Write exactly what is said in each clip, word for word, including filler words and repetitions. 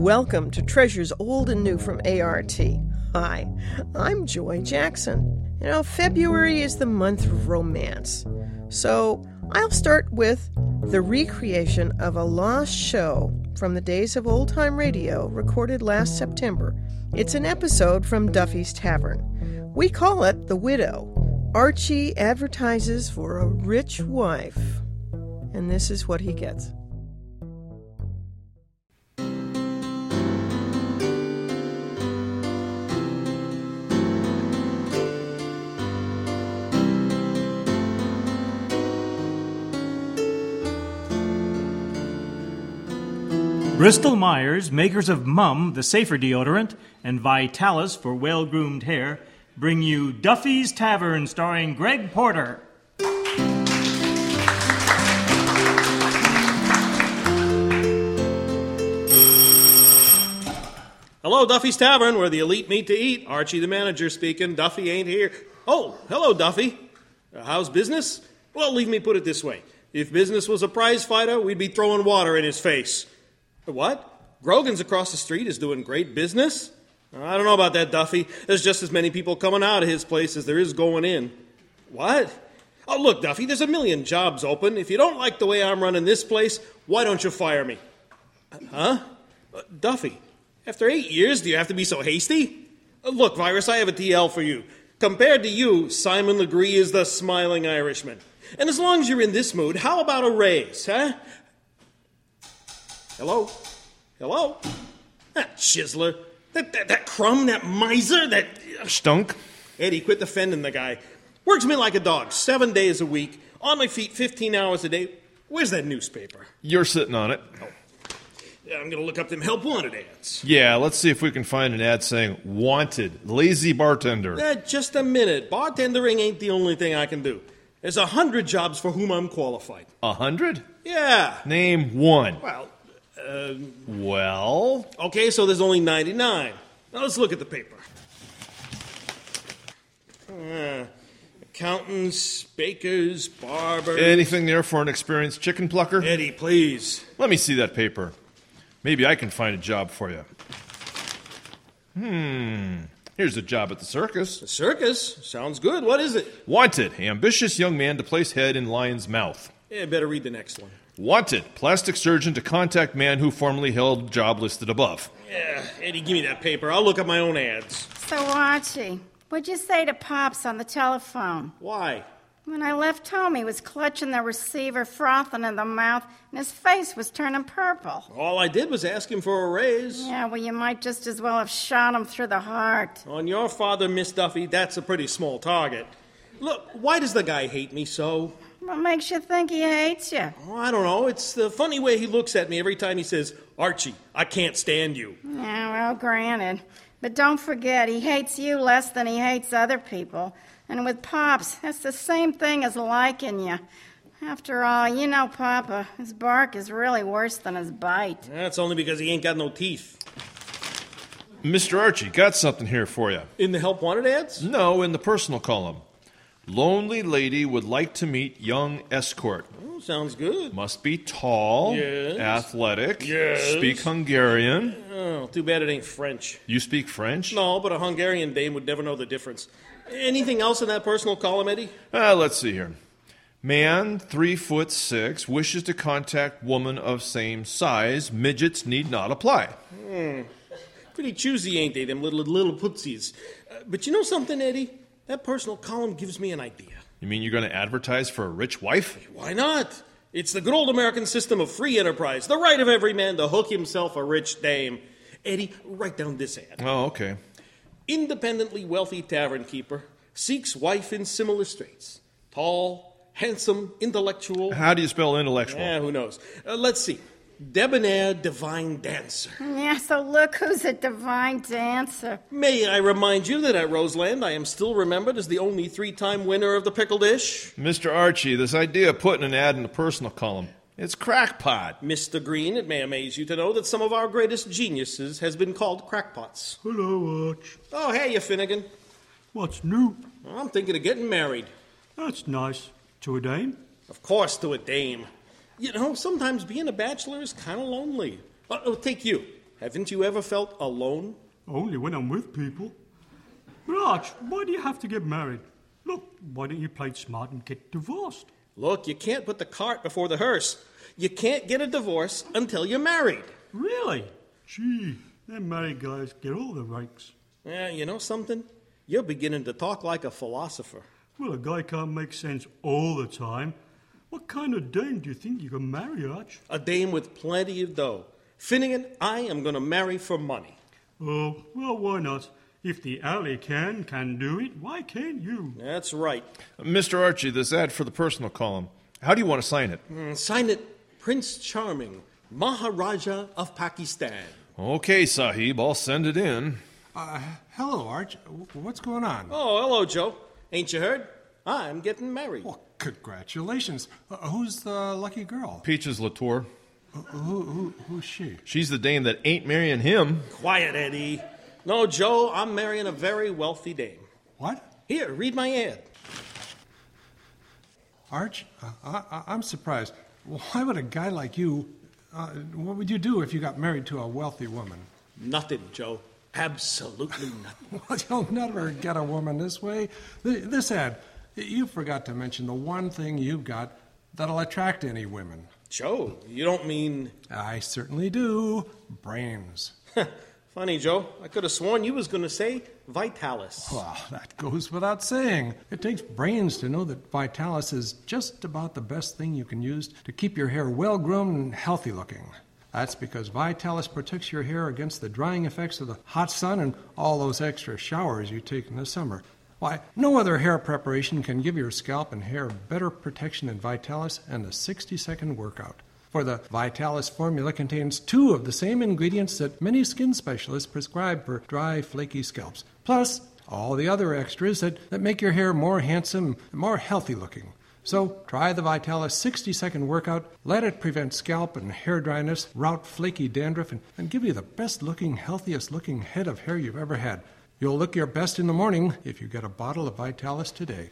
Welcome to Treasures Old and New from A R T. Hi, I'm Joy Jackson. You know, February is the month of romance. So I'll start with the recreation of a lost show from the days of old-time radio recorded last September. It's an episode from Duffy's Tavern. We call it The Widow. Archie advertises for a rich wife. And this is what he gets. Bristol-Myers, makers of Mum, the safer deodorant, and Vitalis for well-groomed hair, bring you Duffy's Tavern, starring Greg Porter. Hello, Duffy's Tavern, where the elite meet to eat. Archie, the manager, speaking. Duffy ain't here. Oh, hello, Duffy. Uh, how's business? Well, leave me put it this way. If business was a prize fighter, we'd be throwing water in his face. What? Grogan's across the street is doing great business? I don't know about that, Duffy. There's just as many people coming out of his place as there is going in. What? Oh, look, Duffy, there's a million jobs open. If you don't like the way I'm running this place, why don't you fire me? Huh? Uh, Duffy, after eight years, do you have to be so hasty? Uh, look, Virus, I have a T L for you. Compared to you, Simon Legree is the smiling Irishman. And as long as you're in this mood, how about a raise, huh? Hello? Hello? That chiseler, that, that, that crumb, that miser, that... Stunk? Eddie, quit defending the guy. Works me like a dog, seven days a week, on my feet fifteen hours a day. Where's that newspaper? You're sitting on it. Oh. Yeah, I'm going to look up them help wanted ads. Yeah, let's see if we can find an ad saying, wanted, lazy bartender. Uh, just a minute. Bartendering ain't the only thing I can do. There's a hundred jobs for whom I'm qualified. A hundred? Yeah. Name one. Well... Uh, well? Okay, so there's only ninety-nine. Now let's look at the paper. Uh, accountants, bakers, barbers... Anything there for an experienced chicken plucker? Eddie, please. Let me see that paper. Maybe I can find a job for you. Hmm. Here's a job at the circus. The circus? Sounds good. What is it? Wanted, ambitious young man to place head in lion's mouth. Yeah, better read the next one. Wanted, plastic surgeon to contact man who formerly held job listed above. Yeah, Eddie, give me that paper. I'll look up my own ads. So, Archie, what'd you say to Pops on the telephone? Why? When I left home, he was clutching the receiver, frothing in the mouth, and his face was turning purple. All I did was ask him for a raise. Yeah, well, you might just as well have shot him through the heart. On your father, Miss Duffy, that's a pretty small target. Look, why does the guy hate me so? What makes you think he hates you? Oh, I don't know. It's the funny way he looks at me every time he says, Archie, I can't stand you. Yeah, well, granted. But don't forget, he hates you less than he hates other people. And with Pops, that's the same thing as liking you. After all, you know Papa, his bark is really worse than his bite. That's only because he ain't got no teeth. Mister Archie, got something here for you. In the help wanted ads? No, in the personal column. Lonely lady would like to meet young escort. Oh, sounds good. Must be tall, yes. athletic, yes. speak Hungarian. Oh, too bad it ain't French. You speak French? No, but a Hungarian dame would never know the difference. Anything else in that personal column, Eddie? Uh, let's see here. Man, three foot six, wishes to contact woman of same size. Midgets need not apply. Hmm. Pretty choosy, ain't they, them little little pootsies. Uh, but you know something, Eddie? That personal column gives me an idea. You mean you're going to advertise for a rich wife? Why not? It's the good old American system of free enterprise. The right of every man to hook himself a rich dame. Eddie, write down this ad. Oh, okay. Independently wealthy tavern keeper seeks wife in similar straits. Tall, handsome, intellectual. How do you spell intellectual? Yeah, who knows? Uh, let's see. Debonair divine dancer. Yeah, so look who's a divine dancer. May I remind you that at Roseland I am still remembered as the only three-time winner of the pickle dish? Mister Archie, this idea of putting an ad in the personal column, it's crackpot. Mister Green, it may amaze you to know that some of our greatest geniuses has been called crackpots. Hello, Arch. Oh, hey, you Finnegan. What's new? I'm thinking of getting married. That's nice. To a dame? Of course, to a dame. You know, sometimes being a bachelor is kind of lonely. Uh, oh, take you. Haven't you ever felt alone? Only when I'm with people. But Arch, why do you have to get married? Look, why don't you play it smart and get divorced? Look, you can't put the cart before the hearse. You can't get a divorce until you're married. Really? Gee, them married guys get all the rakes. Yeah, you know something? You're beginning to talk like a philosopher. Well, a guy can't make sense all the time. What kind of dame do you think you can marry, Arch? A dame with plenty of dough. Finnegan, I am going to marry for money. Oh, well, why not? If the alley can, can do it, why can't you? That's right. Mister Archie, this ad for the personal column. How do you want to sign it? Mm, sign it Prince Charming, Maharaja of Pakistan. Okay, Sahib, I'll send it in. Uh, hello, Arch. What's going on? Oh, hello, Joe. Ain't you heard? I'm getting married. Well, congratulations. Uh, who's the lucky girl? Peaches Latour. Uh, who, who, who's she? She's the dame that ain't marrying him. Quiet, Eddie. No, Joe, I'm marrying a very wealthy dame. What? Here, read my ad. Arch, uh, I, I'm surprised. Why would a guy like you... Uh, what would you do if you got married to a wealthy woman? Nothing, Joe. Absolutely nothing. Well, you'll never get a woman this way. This ad, you forgot to mention the one thing you've got that'll attract any women. Joe, you don't mean... I certainly do. Brains. Funny, Joe. I could have sworn you was going to say Vitalis. Well, that goes without saying. It takes brains to know that Vitalis is just about the best thing you can use to keep your hair well-groomed and healthy-looking. That's because Vitalis protects your hair against the drying effects of the hot sun and all those extra showers you take in the summer. Why, no other hair preparation can give your scalp and hair better protection than Vitalis and a sixty-second workout. For the Vitalis formula contains two of the same ingredients that many skin specialists prescribe for dry, flaky scalps, plus all the other extras that, that make your hair more handsome and more healthy-looking. So try the Vitalis sixty-second workout, let it prevent scalp and hair dryness, rout flaky dandruff, and, and give you the best-looking, healthiest-looking head of hair you've ever had. You'll look your best in the morning if you get a bottle of Vitalis today.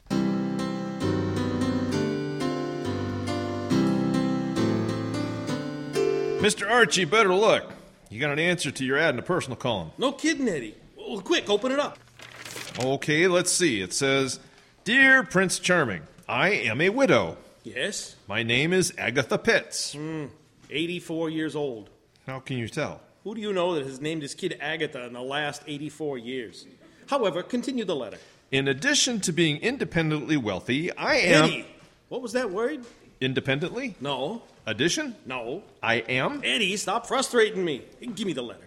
Mister Archie, better look. You got an answer to your ad in the personal column. No kidding, Eddie. Well, quick, open it up. Okay, let's see. It says, Dear Prince Charming, I am a widow. Yes? My name is Agatha Pitts. Mm, eighty-four years old. How can you tell? Who do you know that has named his kid Agatha in the last eighty-four years? However, continue the letter. In addition to being independently wealthy, I am... Eddie! What was that word? Independently? No. Addition? No. I am? Eddie, stop frustrating me. Give me the letter.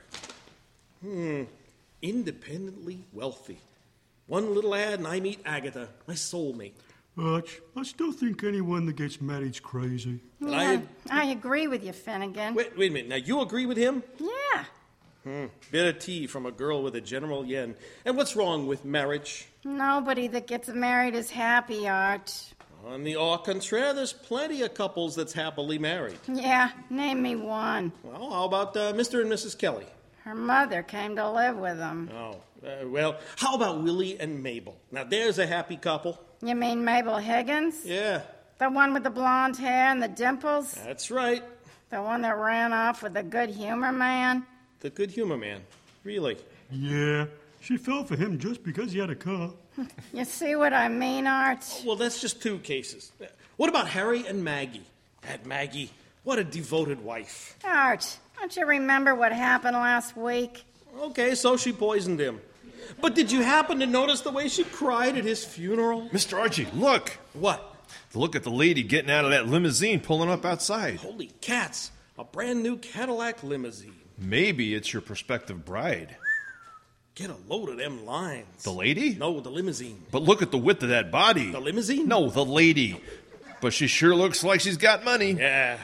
Hmm. Independently wealthy. One little ad and I meet Agatha, my soulmate. Arch, I still think anyone that gets married's crazy. Yeah, I, I agree with you, Finnegan. Wait, wait a minute. Now, you agree with him? Yeah. Hmm. Bit of tea from a girl with a general yen. And what's wrong with marriage? Nobody that gets married is happy, Arch. On the au contraire, there's plenty of couples that's happily married. Yeah, name me one. Well, how about uh, Mister and Missus Kelly? Her mother came to live with them. Oh, uh, well, how about Willie and Mabel? Now, there's a happy couple. You mean Mabel Higgins? Yeah. The one with the blonde hair and the dimples? That's right. The one that ran off with the good humor man? The good humor man. Really? Yeah, she fell for him just because he had a car. You see what I mean, Arch? Well, that's just two cases. What about Harry and Maggie? That Maggie, what a devoted wife. Arch, don't you remember what happened last week? Okay, so she poisoned him. But did you happen to notice the way she cried at his funeral? Mister Archie, look. What? Look at the lady getting out of that limousine pulling up outside. Holy cats, a brand new Cadillac limousine. Maybe it's your prospective bride. Get a load of them lines. The lady? No, the limousine. But look at the width of that body. The limousine? No, the lady. But she sure looks like she's got money. Yeah.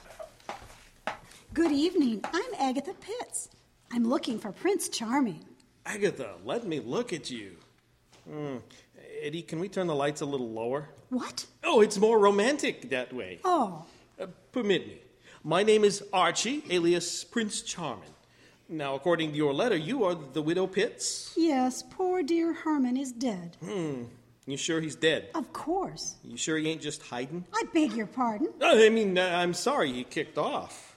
Good evening. I'm Agatha Pitts. I'm looking for Prince Charming. Agatha, let me look at you. Mm. Eddie, can we turn the lights a little lower? What? Oh, it's more romantic that way. Oh. Uh, permit me. My name is Archie, alias Prince Charming. Now, according to your letter, you are the widow Pitts? Yes, poor dear Herman is dead. Hmm. You sure he's dead? Of course. You sure he ain't just hiding? I beg your pardon? I mean, uh, I'm sorry he kicked off.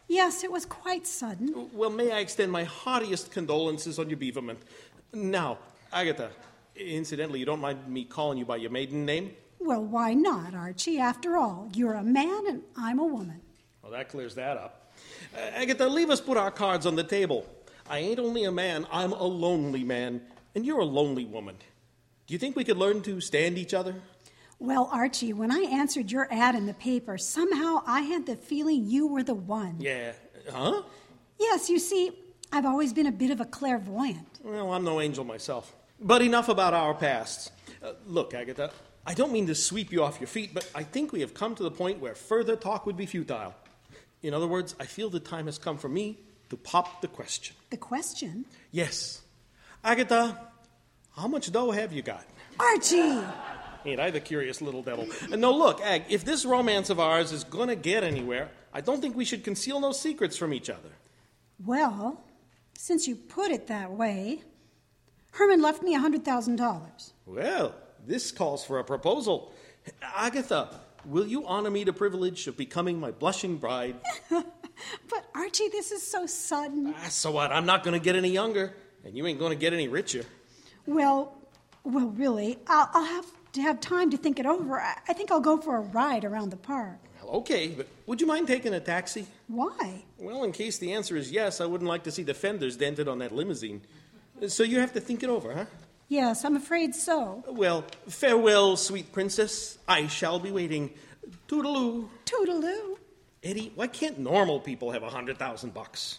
Yes, it was quite sudden. Well, may I extend my heartiest condolences on your bereavement. Now, Agatha, incidentally, you don't mind me calling you by your maiden name? Well, why not, Archie? After all, you're a man and I'm a woman. Well, that clears that up. Uh, Agatha, leave us put our cards on the table. I ain't only a man, I'm a lonely man, and you're a lonely woman. Do you think we could learn to stand each other? Well, Archie, when I answered your ad in the paper, somehow I had the feeling you were the one. Yeah. Huh? Yes, you see, I've always been a bit of a clairvoyant. Well, I'm no angel myself. But enough about our pasts. Uh, look, Agatha, I don't mean to sweep you off your feet, but I think we have come to the point where further talk would be futile. In other words, I feel the time has come for me to pop the question. The question? Yes. Agatha, how much dough have you got? Archie! Ain't I the curious little devil? And no, look, Ag, if this romance of ours is going to get anywhere, I don't think we should conceal no secrets from each other. Well, since you put it that way, Herman left me one hundred thousand dollars. Well, this calls for a proposal. Agatha, will you honor me the privilege of becoming my blushing bride? But, Archie, this is so sudden. Ah, so what? I'm not going to get any younger, and you ain't going to get any richer. Well, well, really, I'll, I'll have to have time to think it over. I, I think I'll go for a ride around the park. Well, okay, but would you mind taking a taxi? Why? Well, in case the answer is yes, I wouldn't like to see the fenders dented on that limousine. So you have to think it over, huh? Yes, I'm afraid so. Well, farewell, sweet princess. I shall be waiting. Toodaloo. Toodaloo. Eddie, why can't normal people have a hundred thousand bucks?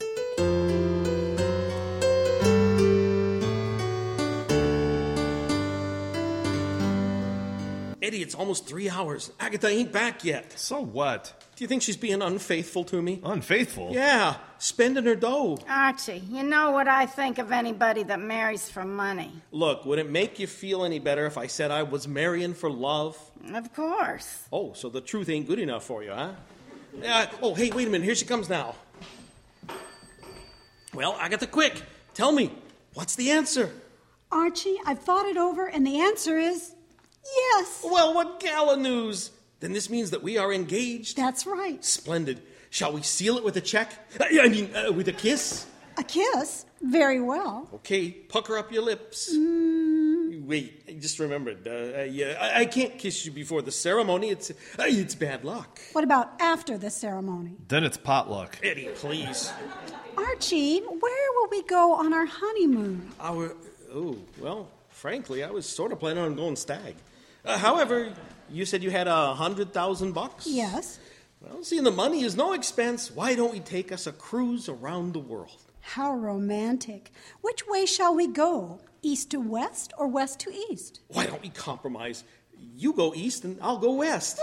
Eddie, it's almost three hours. Agatha ain't back yet. So what? Do you think she's being unfaithful to me? Unfaithful? Yeah, spending her dough. Archie, you know what I think of anybody that marries for money. Look, would it make you feel any better if I said I was marrying for love? Of course. Oh, so the truth ain't good enough for you, huh? Uh, oh, hey, wait a minute. Here she comes now. Well, Agatha, quick. Tell me, what's the answer? Archie, I've thought it over, and the answer is yes. Well, what gala news? Then this means that we are engaged. That's right. Splendid. Shall we seal it with a check? I mean, uh, with a kiss? A kiss? Very well. Okay, pucker up your lips. Mm. Wait, I just remembered. Uh, yeah, I, I can't kiss you before the ceremony. It's uh, it's bad luck. What about after the ceremony? Then it's potluck. Eddie, please. Archie, where will we go on our honeymoon? Our... Oh, well, frankly, I was sort of planning on going stag. Uh, however, you said you had a hundred thousand bucks? Yes. Well, seeing the money is no expense, why don't we take us a cruise around the world? How romantic. Which way shall we go? East to west or west to east? Why don't we compromise? You go east and I'll go west.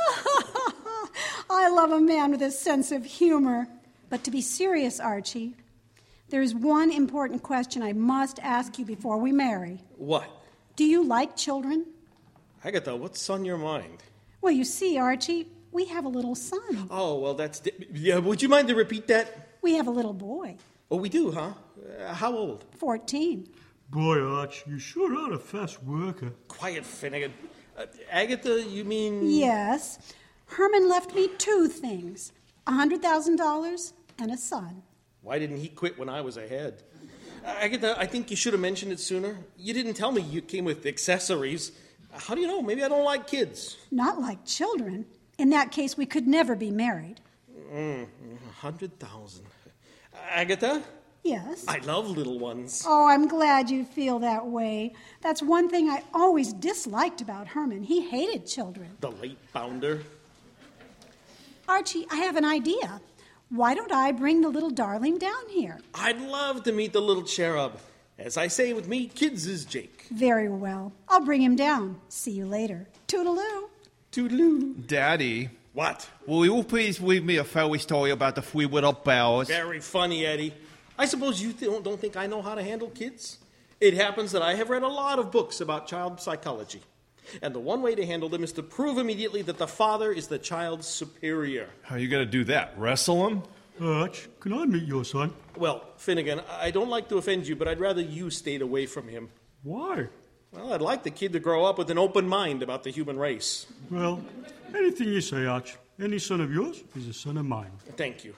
I love a man with a sense of humor. But to be serious, Archie, there's one important question I must ask you before we marry. What? Do you like children? Agatha, what's on your mind? Well, you see, Archie, we have a little son. Oh, well, that's... Di- yeah, would you mind to repeat that? We have a little boy. Oh, we do, huh? Uh, how old? Fourteen. Boy, Arch, you sure are a fast worker. Quiet, Finnegan. Uh, Agatha, you mean... Yes. Herman left me two things. A hundred thousand dollars and a son. Why didn't he quit when I was ahead? Uh, Agatha, I think you should have mentioned it sooner. You didn't tell me you came with accessories. How do you know? Maybe I don't like kids. Not like children. In that case, we could never be married. Mm, a hundred thousand. Agatha? Yes? I love little ones. Oh, I'm glad you feel that way. That's one thing I always disliked about Herman. He hated children. The late bounder. Archie, I have an idea. Why don't I bring the little darling down here? I'd love to meet the little cherub. As I say with me, kids is Jake. Very well. I'll bring him down. See you later. Toodaloo. Toodaloo. Daddy. What? Will you please read me a fairy story about the three little bears? Very funny, Eddie. I suppose you th- don't think I know how to handle kids? It happens that I have read a lot of books about child psychology. And the one way to handle them is to prove immediately that the father is the child's superior. How are you going to do that? Wrestle him? Arch, can I meet your son? Well, Finnegan, I don't like to offend you, but I'd rather you stayed away from him. Why? Well, I'd like the kid to grow up with an open mind about the human race. Well, anything you say, Arch. Any son of yours is a son of mine. Thank you.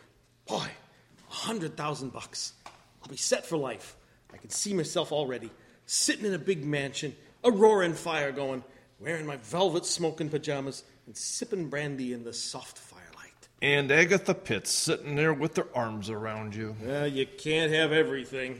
Boy, a hundred thousand bucks. I'll be set for life. I can see myself already, sitting in a big mansion, a roaring fire going, wearing my velvet smoking pajamas, and sipping brandy in the soft firelight. And Agatha Pitts sitting there with their arms around you. Well, you can't have everything.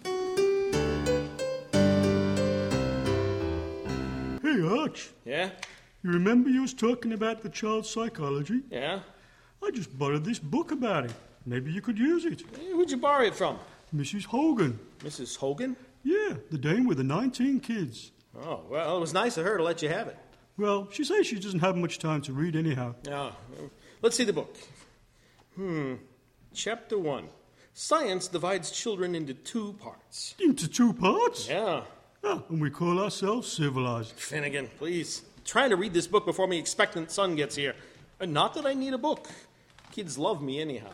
Hey, Arch, Yeah? you remember you was talking about the child's psychology? Yeah? I just borrowed this book about it. Maybe you could use it. Hey, who'd you borrow it from? Missus Hogan. Missus Hogan? Yeah, the dame with the nineteen kids. Oh, well, it was nice of her to let you have it. Well, she says she doesn't have much time to read anyhow. Oh, let's see the book. Hmm. Chapter one. Science divides children into two parts. Into two parts? Yeah. Oh, and we call ourselves civilized. Finnegan, please. I'm trying to read this book before my expectant son gets here. And not that I need a book. Kids love me anyhow.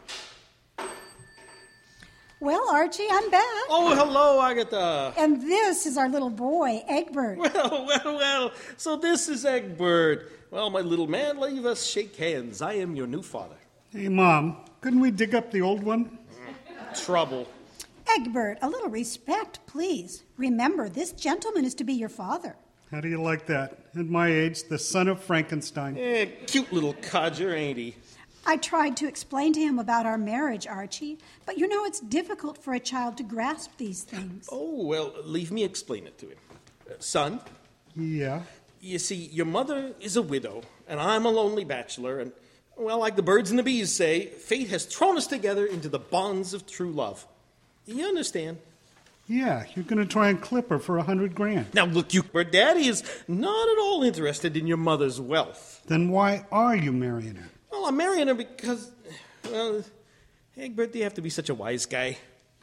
Well, Archie, I'm back. Oh, hello, Agatha. And this is our little boy, Egbert. Well, well, well. So this is Egbert. Well, my little man, leave us shake hands. I am your new father. Hey, Mom, couldn't we dig up the old one? Trouble. Egbert, a little respect, please. Remember, this gentleman is to be your father. How do you like that? At my age, the son of Frankenstein. Eh, cute little codger, ain't he? I tried to explain to him about our marriage, Archie, but you know it's difficult for a child to grasp these things. Oh, well, leave me explain it to him. Uh, son, Yeah? you see, your mother is a widow, and I'm a lonely bachelor, and, well, like the birds and the bees say, fate has thrown us together into the bonds of true love. You understand? Yeah, you're going to try and clip her for a hundred grand. Now, look, you, her daddy is not at all interested in your mother's wealth. Then why are you marrying her? Well, I'm marrying her because, well, Egbert, do you have to be such a wise guy?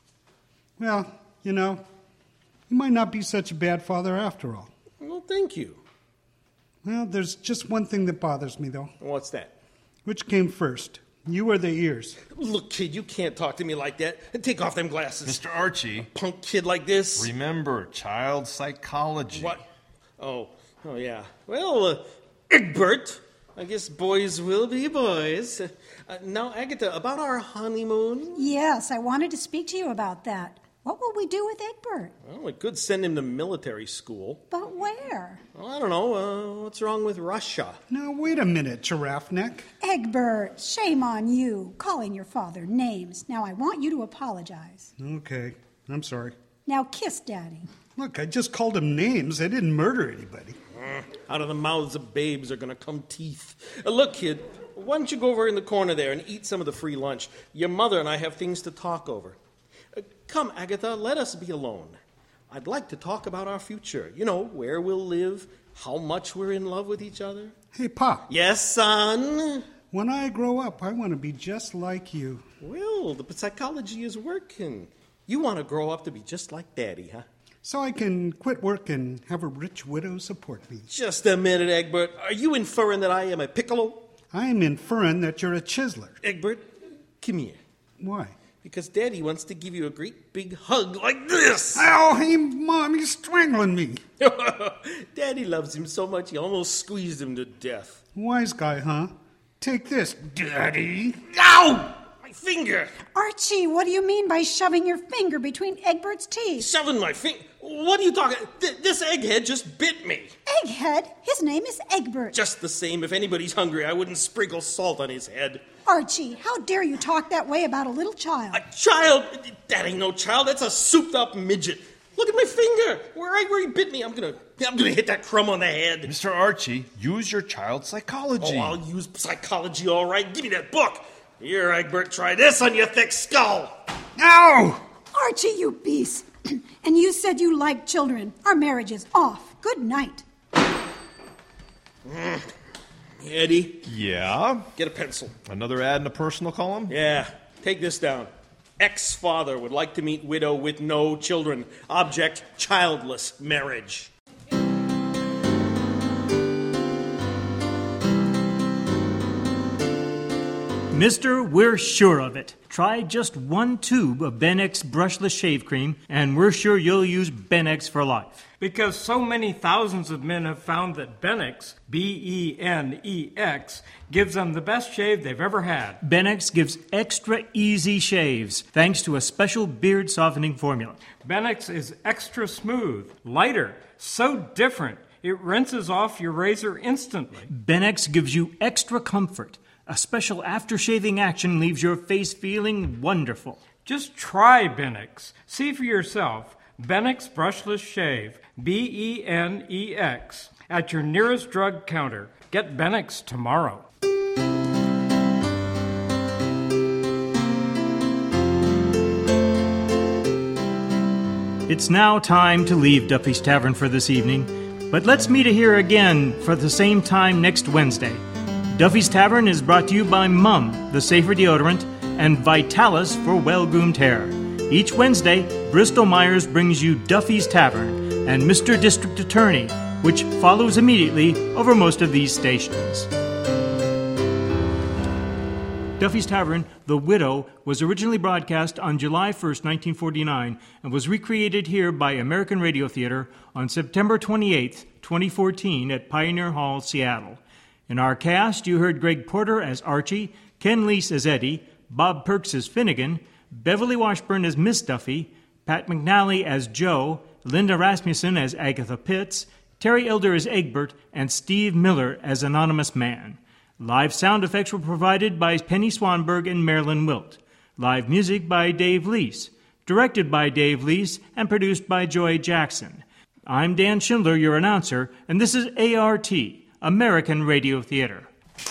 Well, you know, you might not be such a bad father after all. Well, thank you. Well, there's just one thing that bothers me, though. What's that? Which came first, you or the ears? Look, kid, you can't talk to me like that. And take off them glasses. Mister Archie, Punk kid like this. remember child psychology. What? Oh, oh yeah. Well, uh, Egbert, I guess boys will be boys. Uh, now, Agatha, about our honeymoon? Yes, I wanted to speak to you about that. What will we do with Egbert? Well, we could send him to military school. But where? Well, I don't know. Uh, what's wrong with Russia? Now, wait a minute, Giraffe Neck. Egbert, shame on you, calling your father names. Now I want you to apologize. Okay, I'm sorry. Now kiss Daddy. Look, I just called him names. I didn't murder anybody. Uh, out of the mouths of babes are going to come teeth. Uh, look, kid, why don't you go over in the corner there and eat some of the free lunch? Your mother and I have things to talk over. Uh, come, Agatha, let us be alone. I'd like to talk about our future. You know, where we'll live, how much we're in love with each other. Hey, Pop. Yes, son? When I grow up, I want to be just like you. Well, the psychology is working. You want to grow up to be just like Daddy, huh? So I can quit work and have a rich widow support me. Just a minute, Egbert. Are you inferring that I am a piccolo? I am inferring that you're a chiseler. Egbert, come here. Why? Because Daddy wants to give you a great big hug like this. Oh, hey, Mom, he's strangling me. Daddy loves him so much he almost squeezed him to death. Wise guy, huh? Take this, Daddy. Ow! My finger! Archie, what do you mean by shoving your finger between Egbert's teeth? Shoving my finger? What are you talking? Th- this egghead just bit me. Egghead? His name is Egbert. Just the same, if anybody's hungry, I wouldn't sprinkle salt on his head. Archie, how dare you talk that way about a little child? A child? That ain't no child. That's a souped-up midget. Look at my finger. Where, I, where he bit me, I'm gonna, I'm gonna hit that crumb on the head. Mister Archie, use your child psychology. Oh, I'll use psychology, all right. Give me that book. Here, Egbert, try this on your thick skull. Ow! Archie, you beast. And you said you liked children. Our marriage is off. Good night. Mm. Eddie? Yeah? Get a pencil. Another ad in a personal column? Yeah. Take this down. Ex-father would like to meet widow with no children. Object, childless marriage. Mister, we're sure of it. Try just one tube of Benex brushless shave cream, and we're sure you'll use Benex for life. Because so many thousands of men have found that Benex, B E N E X, gives them the best shave they've ever had. Benex gives extra easy shaves, thanks to a special beard softening formula. Benex is extra smooth, lighter, so different, it rinses off your razor instantly. Benex gives you extra comfort. A special after-shaving action leaves your face feeling wonderful. Just try Benex. See for yourself. Benex Brushless Shave, B E N E X, at your nearest drug counter. Get Benex tomorrow. It's now time to leave Duffy's Tavern for this evening, but let's meet here again for the same time next Wednesday. Duffy's Tavern is brought to you by Mum, the safer deodorant, and Vitalis for well-groomed hair. Each Wednesday, Bristol Myers brings you Duffy's Tavern and Mister District Attorney, which follows immediately over most of these stations. Duffy's Tavern, The Widow, was originally broadcast on July first, nineteen forty-nine, and was recreated here by American Radio Theater on September twenty-eighth, twenty fourteen at Pioneer Hall, Seattle. In our cast, you heard Greg Porter as Archie, Ken Leese as Eddie, Bob Perks as Finnegan, Beverly Washburn as Miss Duffy, Pat McNally as Joe, Linda Rasmussen as Agatha Pitts, Terry Elder as Egbert, and Steve Miller as Anonymous Man. Live sound effects were provided by Penny Swanberg and Marilyn Wilt. Live music by Dave Leese. Directed by Dave Leese and produced by Joy Jackson. I'm Dan Schindler, your announcer, and this is A R T, American Radio Theater.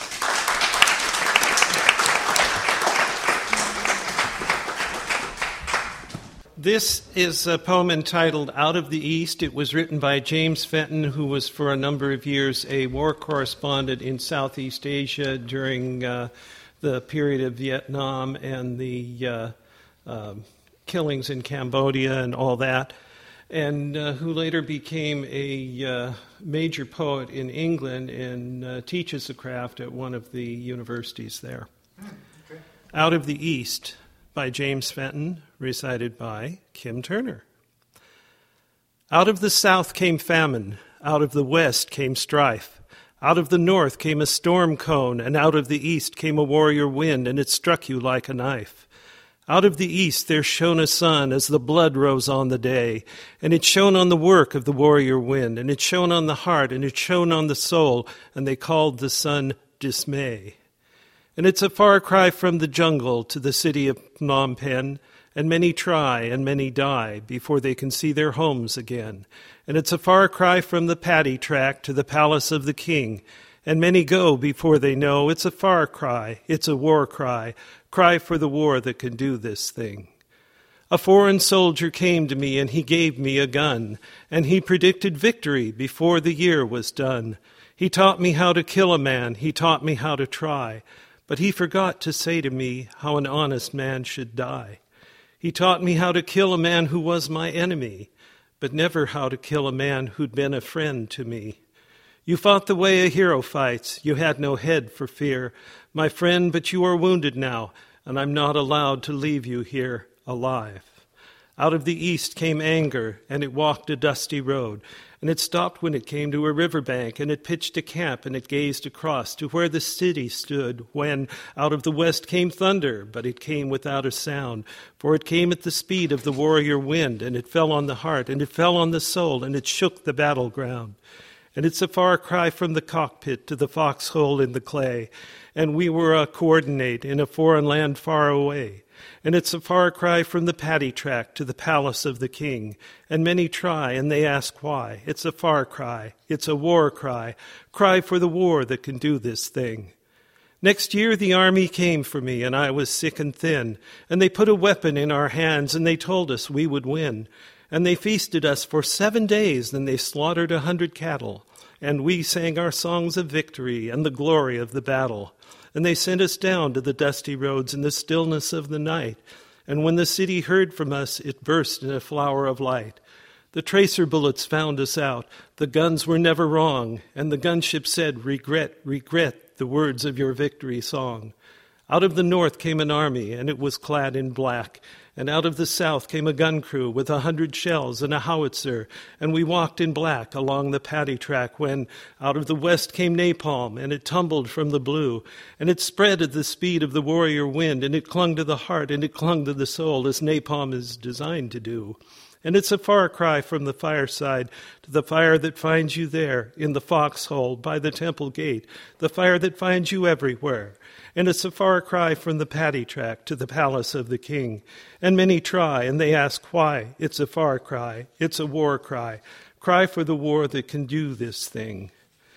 This is a poem entitled Out of the East. It was written by James Fenton, who was for a number of years a war correspondent in Southeast Asia during uh, the period of Vietnam and the uh, uh, killings in Cambodia and all that, and uh, who later became a uh, major poet in England and uh, teaches the craft at one of the universities there. Okay. Out of the East by James Fenton, recited by Kim Turner. Out of the south came famine, out of the west came strife, out of the north came a storm cone, and out of the east came a warrior wind, and it struck you like a knife. Out of the east there shone a sun as the blood rose on the day, and it shone on the work of the warrior wind, and it shone on the heart, and it shone on the soul, and they called the sun Dismay. And it's a far cry from the jungle to the city of Phnom Penh, and many try and many die before they can see their homes again. And it's a far cry from the paddy track to the palace of the king, and many go before they know. It's a far cry, it's a war cry, cry for the war that can do this thing. A foreign soldier came to me, and he gave me a gun, and he predicted victory before the year was done. He taught me how to kill a man, he taught me how to try, but he forgot to say to me how an honest man should die. He taught me how to kill a man who was my enemy, but never how to kill a man who'd been a friend to me. You fought the way a hero fights. You had no head for fear, my friend, but you are wounded now, and I'm not allowed to leave you here alive. Out of the east came anger, and it walked a dusty road, and it stopped when it came to a riverbank, and it pitched a camp, and it gazed across to where the city stood, when out of the west came thunder, but it came without a sound, for it came at the speed of the warrior wind, and it fell on the heart, and it fell on the soul, and it shook the battleground. And it's a far cry from the cockpit to the foxhole in the clay, and we were a coordinate in a foreign land far away. And it's a far cry from the paddy track to the palace of the king. And many try, and they ask why. It's a far cry. It's a war cry. Cry for the war that can do this thing. Next year the army came for me, and I was sick and thin. And they put a weapon in our hands, and they told us we would win. And they feasted us for seven days, and they slaughtered a hundred cattle. And we sang our songs of victory and the glory of the battle. And they sent us down to the dusty roads in the stillness of the night. And when the city heard from us, it burst in a flower of light. The tracer bullets found us out. The guns were never wrong. And the gunship said, regret, regret, the words of your victory song. Out of the north came an army, and it was clad in black. And out of the south came a gun crew with a hundred shells and a howitzer, and we walked in black along the paddy track when out of the west came napalm, and it tumbled from the blue, and it spread at the speed of the warrior wind, and it clung to the heart, and it clung to the soul, as napalm is designed to do. And it's a far cry from the fireside to the fire that finds you there, in the foxhole, by the temple gate, the fire that finds you everywhere. And it's a far cry from the paddy track to the palace of the king. And many try, and they ask why. It's a far cry. It's a war cry. Cry for the war that can do this thing.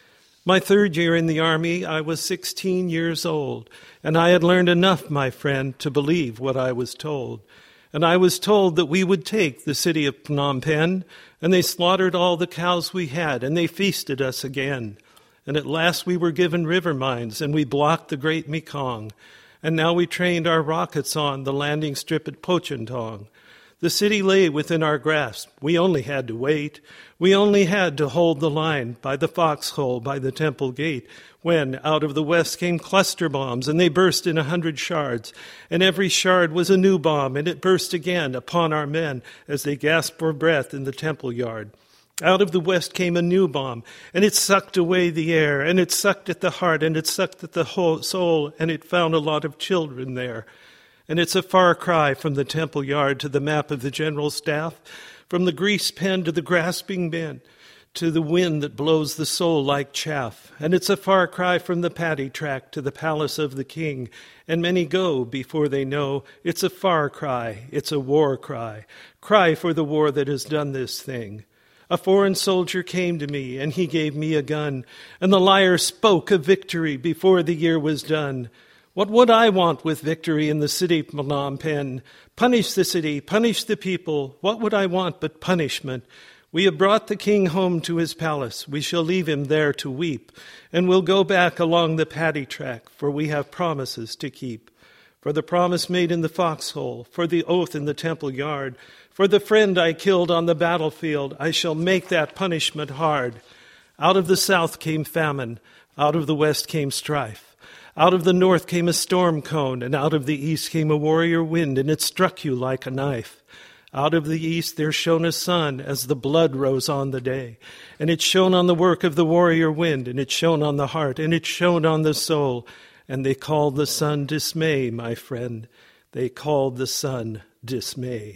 My third year in the army, I was sixteen years old, and I had learned enough, my friend, to believe what I was told. And I was told that we would take the city of Phnom Penh, and they slaughtered all the cows we had, and they feasted us again. And at last we were given river mines, and we blocked the great Mekong. And now we trained our rockets on the landing strip at Pochentong. The city lay within our grasp. We only had to wait. We only had to hold the line by the foxhole, by the temple gate, when out of the west came cluster bombs, and they burst in a hundred shards. And every shard was a new bomb, and it burst again upon our men as they gasped for breath in the temple yard. Out of the west came a new bomb, and it sucked away the air, and it sucked at the heart, and it sucked at the whole soul, and it found a lot of children there. And it's a far cry from the temple yard to the map of the general staff, from the grease pen to the grasping men, to the wind that blows the soul like chaff. And it's a far cry from the paddy track to the palace of the king. And many go before they know. It's a far cry. It's a war cry. Cry for the war that has done this thing. A foreign soldier came to me, and he gave me a gun. And the liar spoke of victory before the year was done. What would I want with victory in the city of Phnom Penh? Punish the city, punish the people. What would I want but punishment? We have brought the king home to his palace. We shall leave him there to weep. And we'll go back along the paddy track, for we have promises to keep. For the promise made in the foxhole, for the oath in the temple yard, for the friend I killed on the battlefield, I shall make that punishment hard. Out of the south came famine, out of the west came strife. Out of the north came a storm cone, and out of the east came a warrior wind, and it struck you like a knife. Out of the east there shone a sun as the blood rose on the day, and it shone on the work of the warrior wind, and it shone on the heart, and it shone on the soul. And they called the sun dismay, my friend. They called the sun dismay.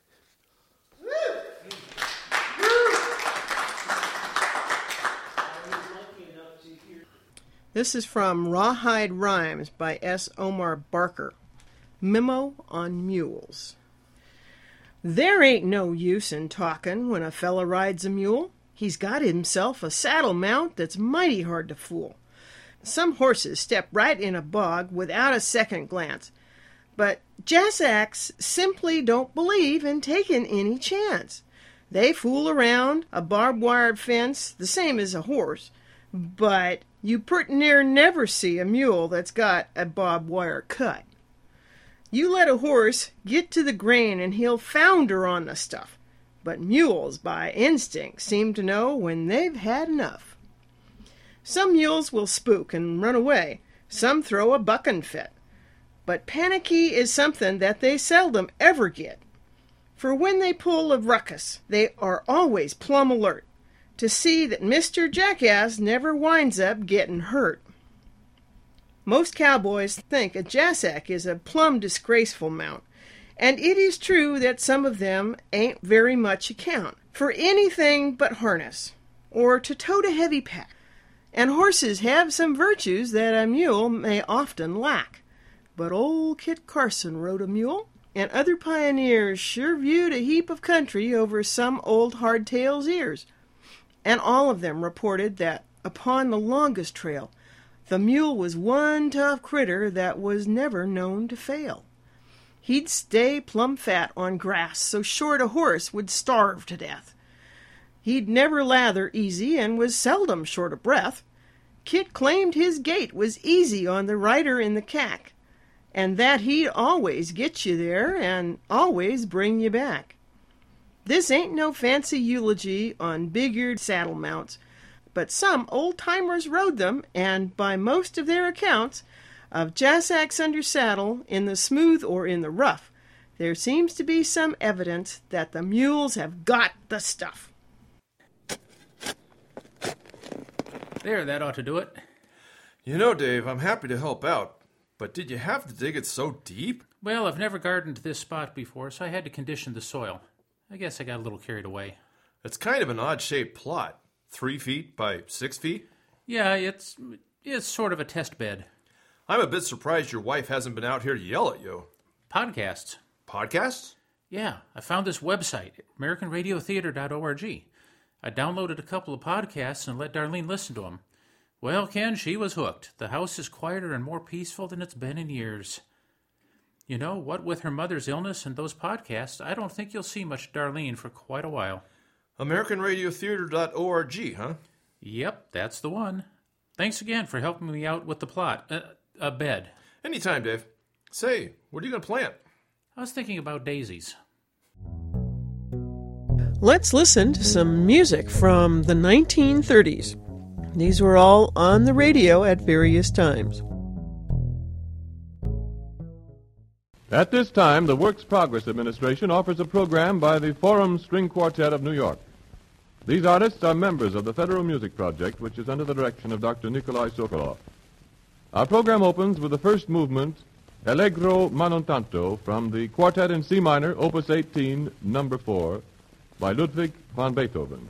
This is from Rawhide Rhymes by S. Omar Barker. Memo on Mules. There ain't no use in talkin' when a fella rides a mule. He's got himself a saddle mount that's mighty hard to fool. Some horses step right in a bog without a second glance, but Jassacks simply don't believe in taking any chance. They fool around a barbed wire fence the same as a horse, but you pretty near never see a mule that's got a barbed wire cut. You let a horse get to the grain and he'll founder on the stuff, but mules by instinct seem to know when they've had enough. Some mules will spook and run away, some throw a bucking fit, but panicky is something that they seldom ever get. For when they pull a ruckus, they are always plumb alert to see that Mister Jackass never winds up getting hurt. Most cowboys think a jassack is a plumb disgraceful mount, and it is true that some of them ain't very much account for anything but harness, or to tote a heavy pack. And horses have some virtues that a mule may often lack. But old Kit Carson rode a mule, and other pioneers sure viewed a heap of country over some old hardtail's ears. And all of them reported that upon the longest trail, the mule was one tough critter that was never known to fail. He'd stay plumb fat on grass so short a horse would starve to death. He'd never lather easy and was seldom short of breath. Kit claimed his gait was easy on the rider in the cack, and that he'd always get you there and always bring you back. This ain't no fancy eulogy on big-eared saddle mounts, but some old-timers rode them, and by most of their accounts, of Jazz Axe Under Saddle in the smooth or in the rough, there seems to be some evidence that the mules have got the stuff. There, that ought to do it. You know, Dave, I'm happy to help out, but did you have to dig it so deep? Well, I've never gardened this spot before, so I had to condition the soil. I guess I got a little carried away. It's kind of an odd-shaped plot. Three feet by six feet? Yeah, it's it's sort of a test bed. I'm a bit surprised your wife hasn't been out here to yell at you. Podcasts. Podcasts? Yeah, I found this website, American Radio Theater dot org. I downloaded a couple of podcasts and let Darlene listen to them. Well, Ken, she was hooked. The house is quieter and more peaceful than it's been in years. You know, what with her mother's illness and those podcasts, I don't think you'll see much Darlene for quite a while. American Radio Theater dot org, huh? Yep, that's the one. Thanks again for helping me out with the plot. Uh, a bed. Anytime, Dave. Say, what are you going to plant? I was thinking about daisies. Let's listen to some music from the nineteen thirties. These were all on the radio at various times. At this time, the Works Progress Administration offers a program by the Forum String Quartet of New York. These artists are members of the Federal Music Project, which is under the direction of Doctor Nikolai Sokolov. Our program opens with the first movement, Allegro ma non tanto, from the Quartet in C minor, Opus eighteen, number four, by Ludwig van Beethoven.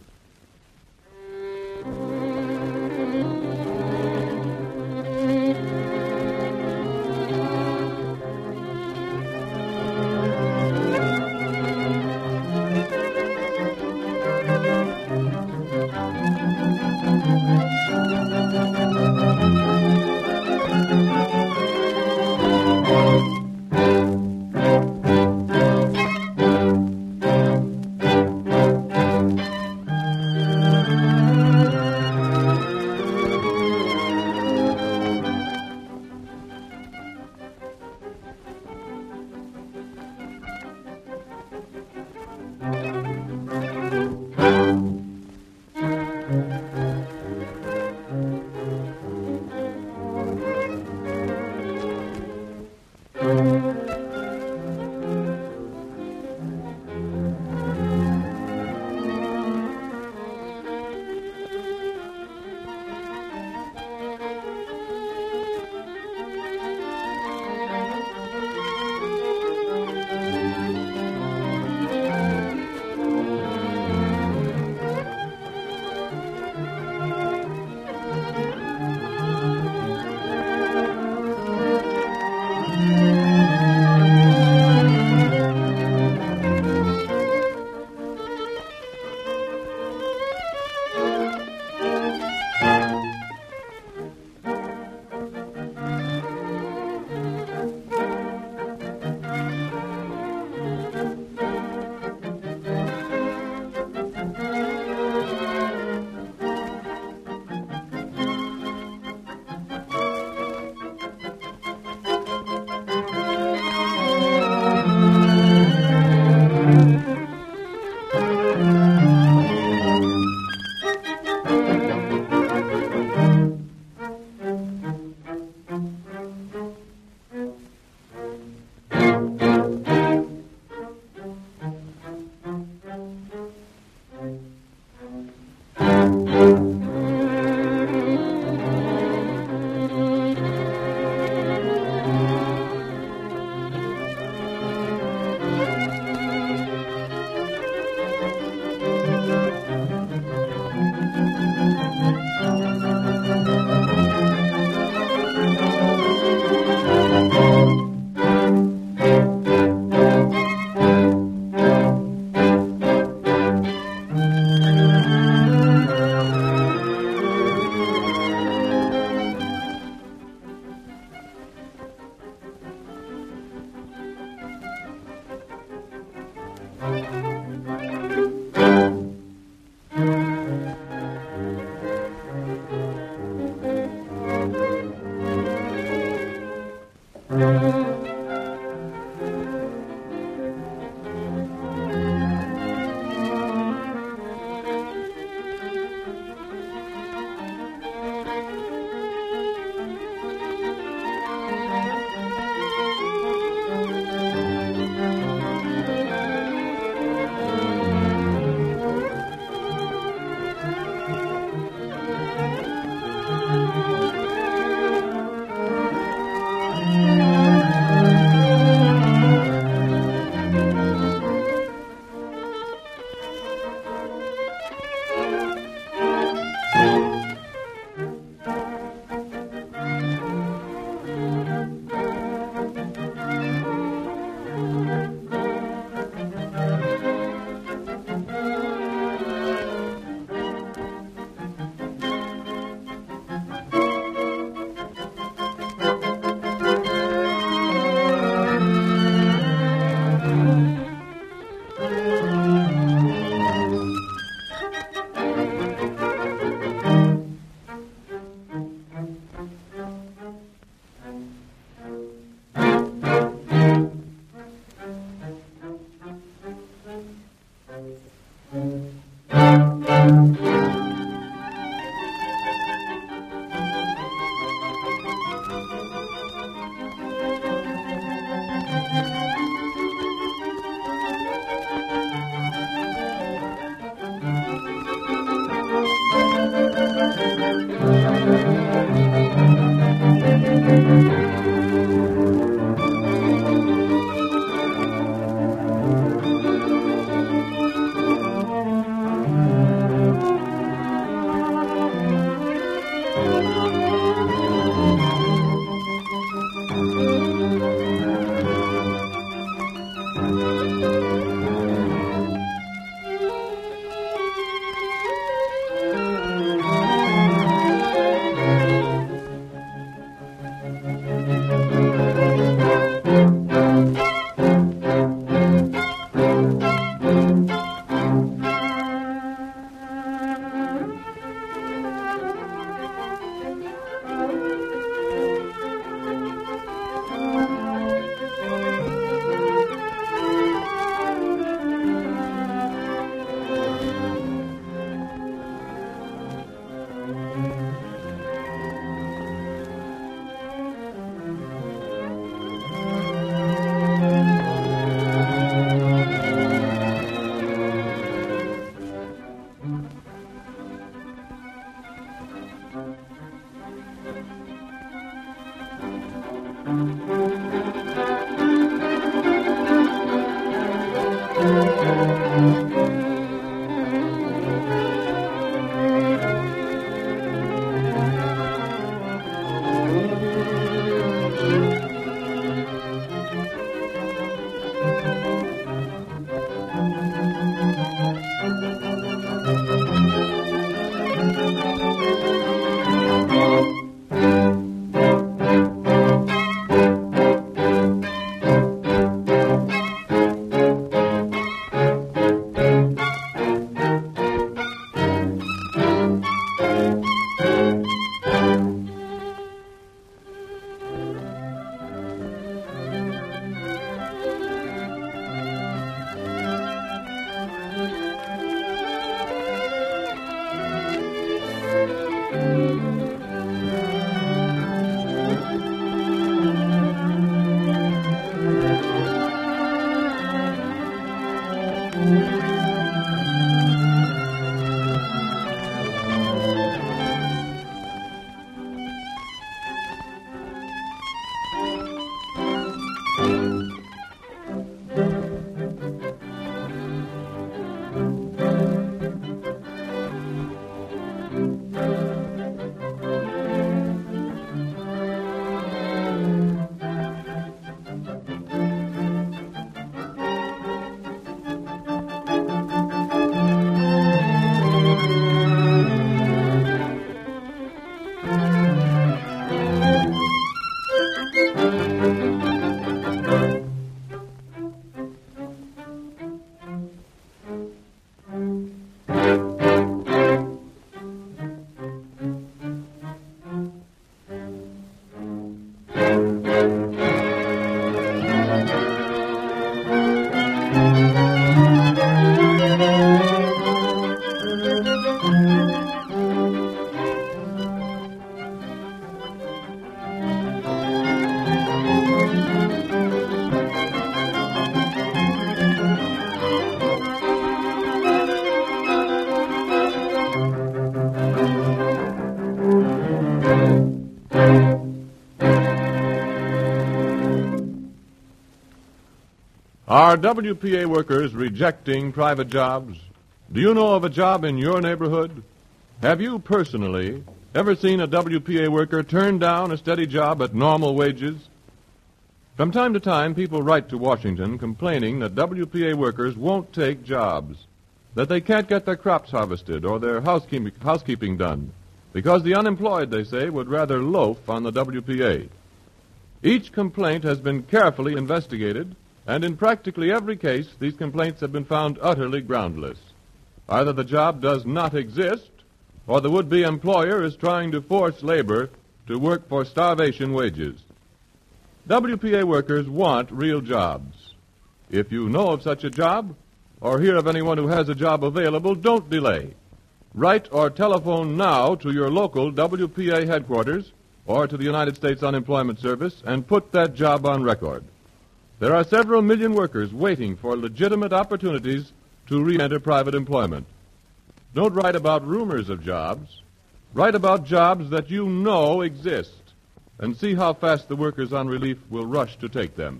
Are W P A workers rejecting private jobs? Do you know of a job in your neighborhood? Have you personally ever seen a W P A worker turn down a steady job at normal wages? From time to time, people write to Washington complaining that W P A workers won't take jobs, that they can't get their crops harvested or their housekeeping, housekeeping done, because the unemployed, they say, would rather loaf on the W P A. Each complaint has been carefully investigated, and in practically every case, these complaints have been found utterly groundless. Either the job does not exist, or the would-be employer is trying to force labor to work for starvation wages. W P A workers want real jobs. If you know of such a job, or hear of anyone who has a job available, don't delay. Write or telephone now to your local W P A headquarters or to the United States Unemployment Service and put that job on record. There are several million workers waiting for legitimate opportunities to re-enter private employment. Don't write about rumors of jobs. Write about jobs that you know exist, and see how fast the workers on relief will rush to take them.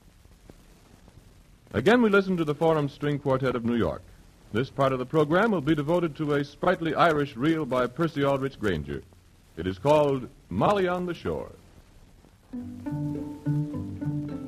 Again, we listen to the Forum String Quartet of New York. This part of the program will be devoted to a sprightly Irish reel by Percy Aldrich Granger. It is called Molly on the Shore.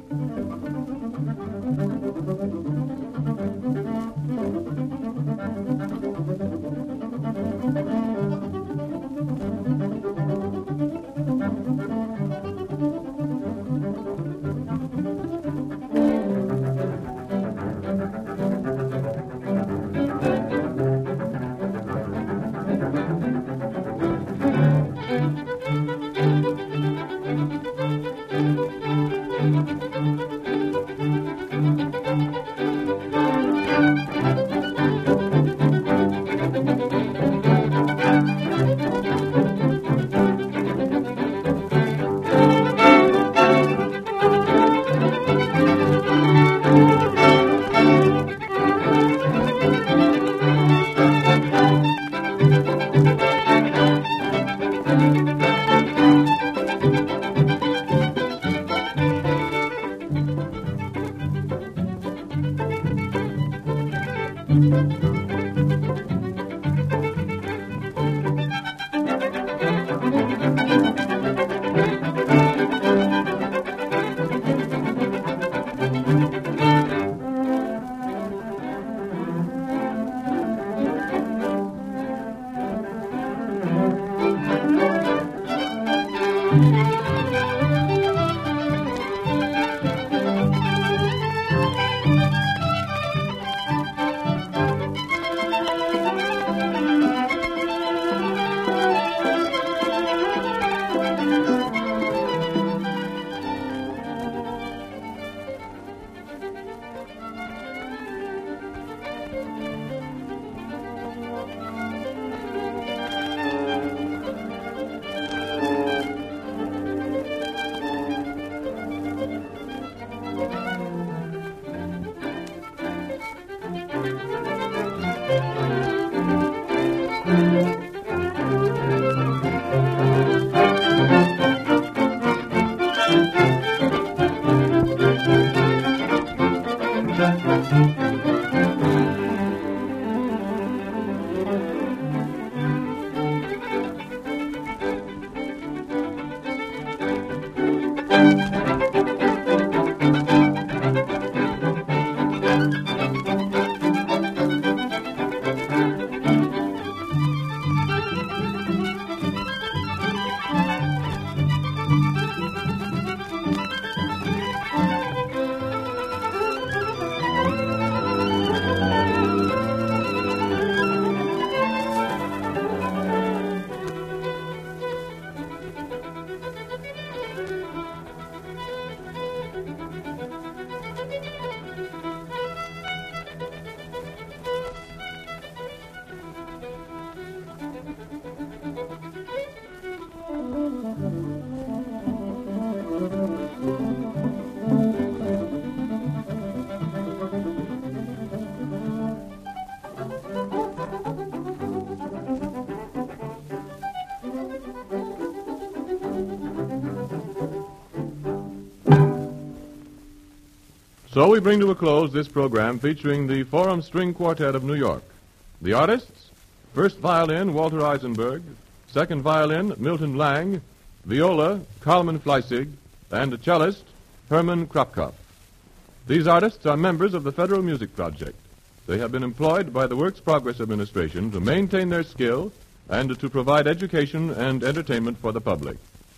So we bring to a close this program featuring the Forum String Quartet of New York. The artists: first violin, Walter Eisenberg; second violin, Milton Lang; viola, Kalman Fleissig; and cellist, Herman Krapkopf. These artists are members of the Federal Music Project. They have been employed by the Works Progress Administration to maintain their skill and to provide education and entertainment for the public.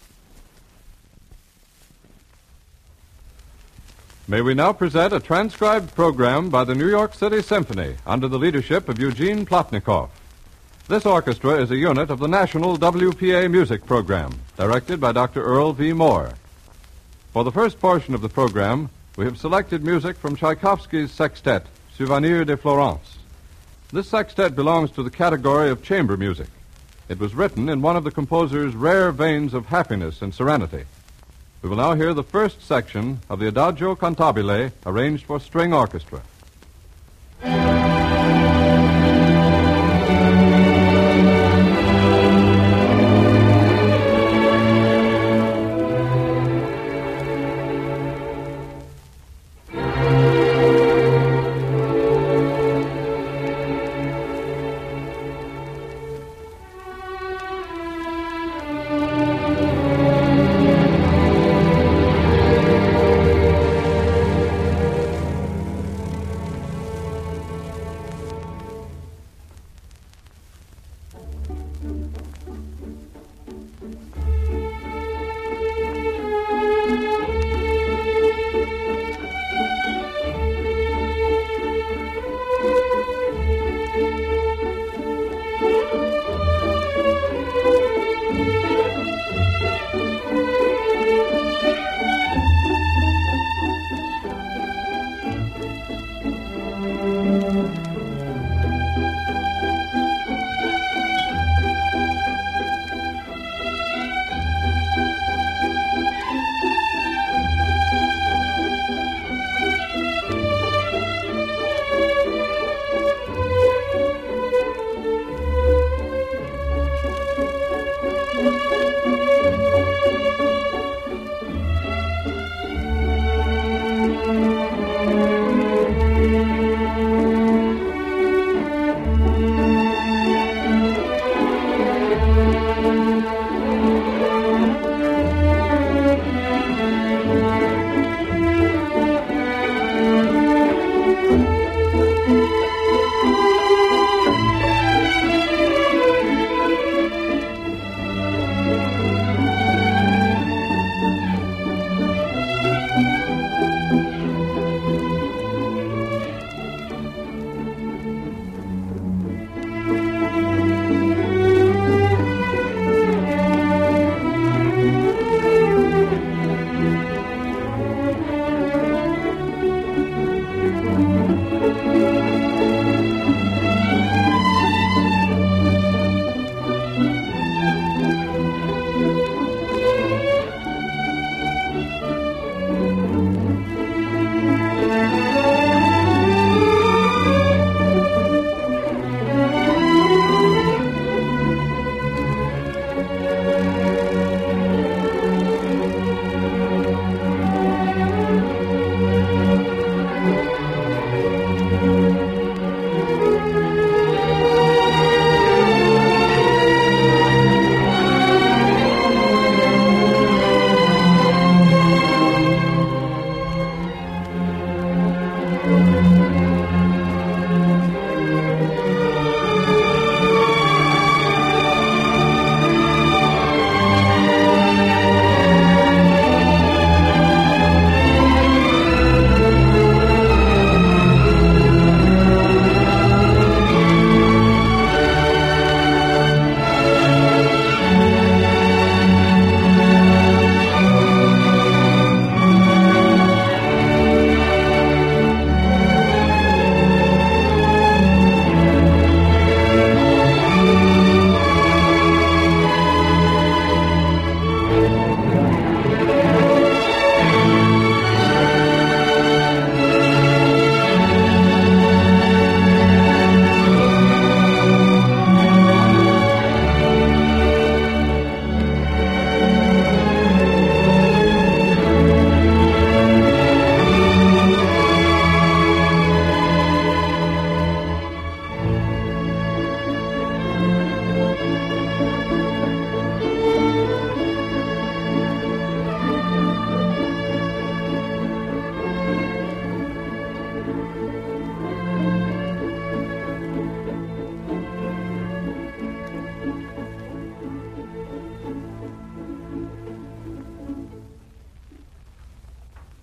May we now present a transcribed program by the New York City Symphony under the leadership of Eugene Plotnikoff. This orchestra is a unit of the National W P A Music Program, directed by Doctor Earl V. Moore. For the first portion of the program, we have selected music from Tchaikovsky's sextet, Souvenirs de Florence. This sextet belongs to the category of chamber music. It was written in one of the composer's rare veins of happiness and serenity. We will now hear the first section of the Adagio Cantabile, arranged for string orchestra.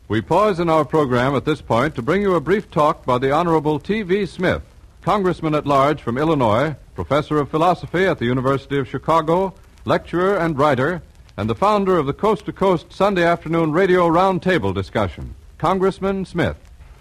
We pause in our program at this point to bring you a brief talk by the Honorable T V Smith, Congressman at Large from Illinois, Professor of Philosophy at the University of Chicago, lecturer and writer, and the founder of the Coast to Coast Sunday afternoon radio roundtable discussion. Congressman Smith.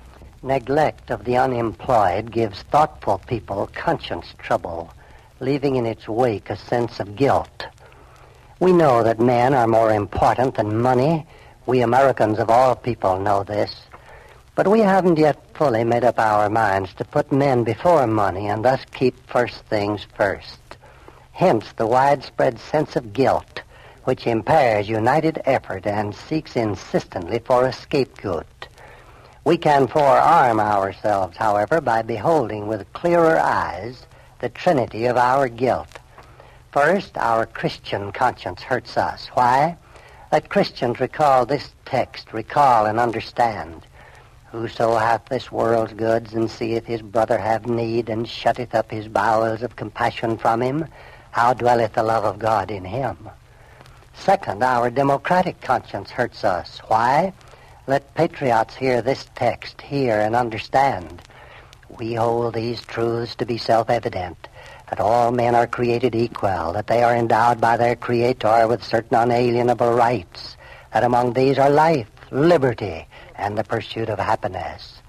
Neglect of the unemployed gives thoughtful people conscience trouble, leaving in its wake a sense of guilt. We know that men are more important than money. We Americans of all people know this. But we haven't yet fully made up our minds to put men before money and thus keep first things first. Hence the widespread sense of guilt, which impairs united effort and seeks insistently for a scapegoat. We can forearm ourselves, however, by beholding with clearer eyes the trinity of our guilt. First, our Christian conscience hurts us. Why? Let Christians recall this text, recall and understand. Whoso hath this world's goods, and seeth his brother have need, and shutteth up his bowels of compassion from him, how dwelleth the love of God in him? Second, our democratic conscience hurts us. Why? Let patriots hear this text, hear and understand. We hold these truths to be self-evident, that all men are created equal, that they are endowed by their Creator with certain unalienable rights, that among these are life, liberty, and the pursuit of happiness.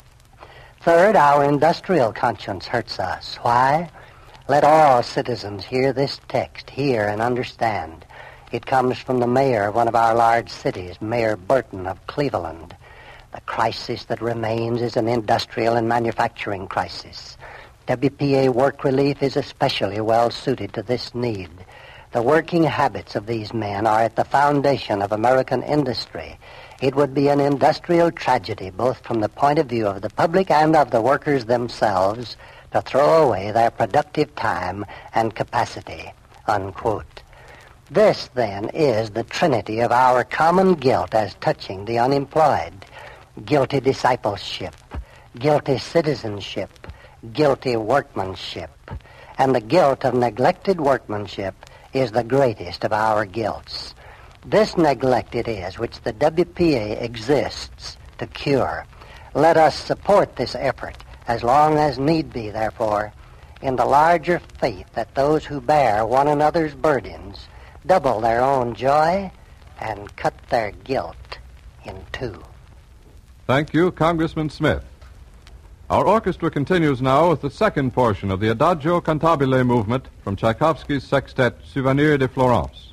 Third, our industrial conscience hurts us. Why? Let all citizens hear this text, hear and understand. It comes from the mayor of one of our large cities, Mayor Burton of Cleveland. The crisis that remains is an industrial and manufacturing crisis. W P A work relief is especially well suited to this need. The working habits of these men are at the foundation of American industry. It would be an industrial tragedy, both from the point of view of the public and of the workers themselves, to throw away their productive time and capacity, unquote. This, then, is the trinity of our common guilt as touching the unemployed. Guilty discipleship, guilty citizenship, guilty workmanship. And the guilt of neglected workmanship is the greatest of our guilts. This neglect it is which the W P A exists to cure. Let us support this effort, as long as need be, therefore, in the larger faith that those who bear one another's burdens double their own joy and cut their guilt in two. Thank you, Congressman Smith. Our orchestra continues now with the second portion of the Adagio Cantabile movement from Tchaikovsky's sextet Souvenir de Florence.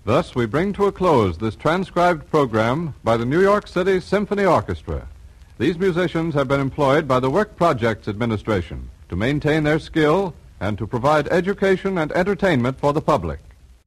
Thus, we bring to a close this transcribed program by the New York City Symphony Orchestra. These musicians have been employed by the Work Projects Administration to maintain their skill and to provide education and entertainment for the public.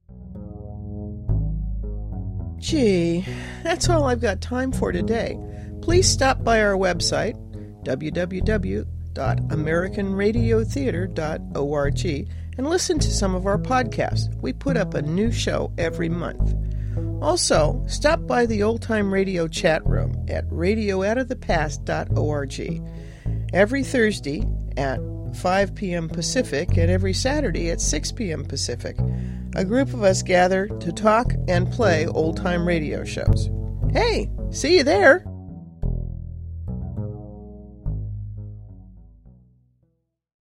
Gee, that's all I've got time for today. Please stop by our website, w w w dot american radio theater dot org, and listen to some of our podcasts. We put up a new show every month. Also, stop by the Old Time Radio chat room at radio out of the past dot org. Every Thursday at five p.m. Pacific and every Saturday at six p.m. Pacific, a group of us gather to talk and play old-time radio shows. Hey, see you there!